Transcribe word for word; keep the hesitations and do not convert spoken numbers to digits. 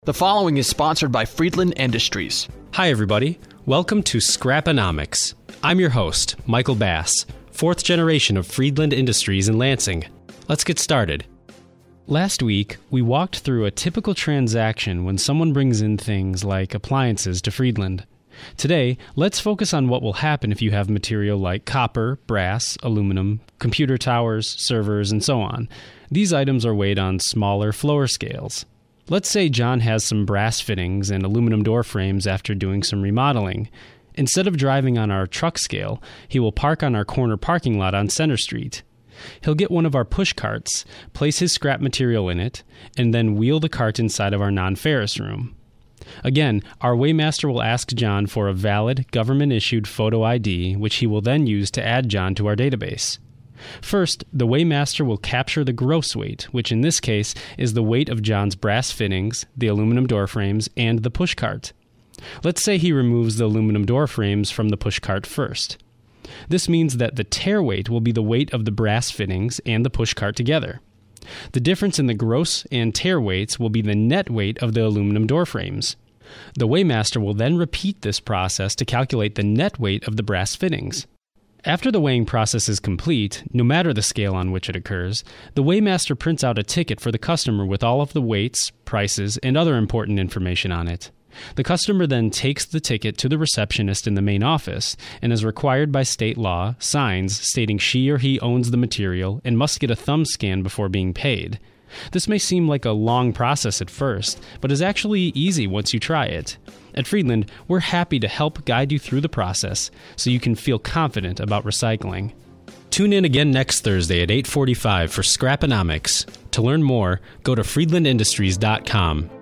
The following is sponsored by Friedland Industries. Hi, everybody. Welcome to Scraponomics. I'm your host, Michael Bass, fourth generation of Friedland Industries in Lansing. Let's get started. Last week, we walked through a typical transaction when someone brings in things like appliances to Friedland. Today, let's focus on what will happen if you have material like copper, brass, aluminum, computer towers, servers, and so on. These items are weighed on smaller floor scales. Let's say John has some brass fittings and aluminum door frames after doing some remodeling. Instead of driving on our truck scale, he will park on our corner parking lot on Center Street. He'll get one of our push carts, place his scrap material in it, and then wheel the cart inside of our non-ferrous room. Again, our weighmaster will ask John for a valid, government-issued photo I D, which he will then use to add John to our database. First, the weighmaster will capture the gross weight, which in this case is the weight of John's brass fittings, the aluminum door frames, and the push cart. Let's say he removes the aluminum door frames from the push cart first. This means that the tare weight will be the weight of the brass fittings and the push cart together. The difference in the gross and tare weights will be the net weight of the aluminum door frames. The weighmaster will then repeat this process to calculate the net weight of the brass fittings. After the weighing process is complete, no matter the scale on which it occurs, the weighmaster prints out a ticket for the customer with all of the weights, prices, and other important information on it. The customer then takes the ticket to the receptionist in the main office and, as required by state law, signs stating she or he owns the material and must get a thumb scan before being paid. This may seem like a long process at first, but is actually easy once you try it. At Friedland, we're happy to help guide you through the process so you can feel confident about recycling. Tune in again next Thursday at eight forty-five for Scraponomics. To learn more, go to friedland industries dot com.